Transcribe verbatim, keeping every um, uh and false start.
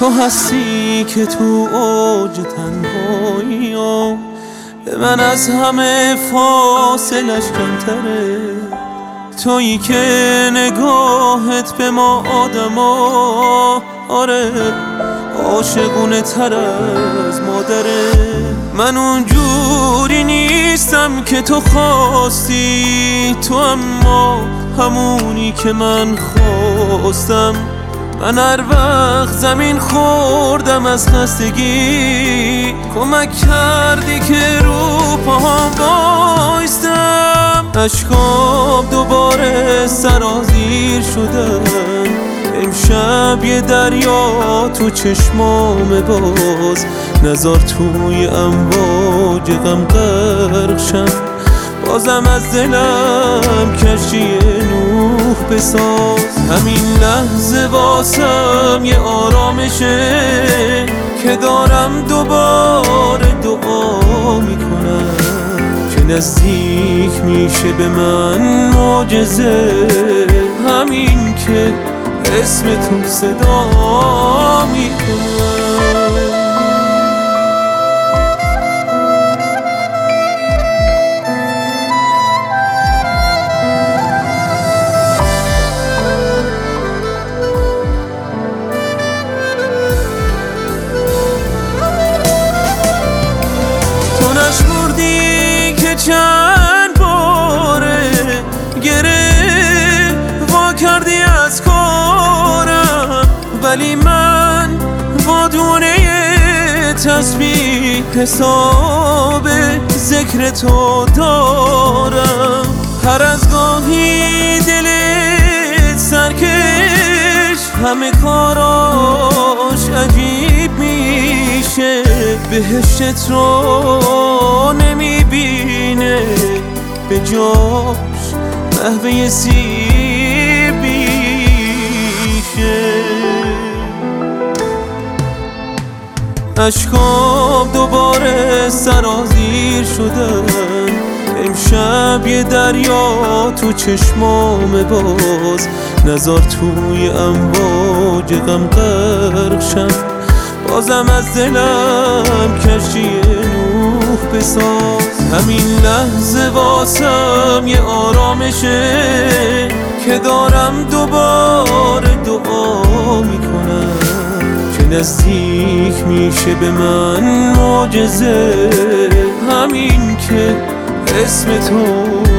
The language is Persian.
تو هستی که تو اوج تنهایی ها به من از همه فاصلش کمتره. تویی که نگاهت به ما آدما آره عاشقونه تر از مادره. من اونجوری نیستم که تو خواستی، تو اما همونی که من خواستم. من هر وقت زمین خوردم از خستگی کمک کردی که رو پاهم بایستم. اشکام دوباره سرازیر شدن، امشب یه دریا تو چشمام باز. نزار توی امواج غم غرق شم، بازم از دلم کشتی نوح بساز. همین لحظه واسم یه آرامشه که دارم دوباره دعا میکنم که نزدیک میشه به من معجزه. همین که اسم تو صدا میکنم. چند باره گره وا کردی از کارم، ولی من با دونه تسبیح حساب ذکر تو دارم. هر از گاهی دلت سرکش همه کاراش عجیب میشه. بهشتت رو نمیبینه به جاش قهوه سیب میشه. اشکام دوباره سرازیر شدن، امشب یه دریا تو چشمام باز. نزار توی امواج غم غرق شم، بازم از دلم کشتی نوح بساز. همین لحظه واسم یه آرامشه که دارم دوباره دعا میکنم که نزدیک میشه به من معجزه. همین که اسم تو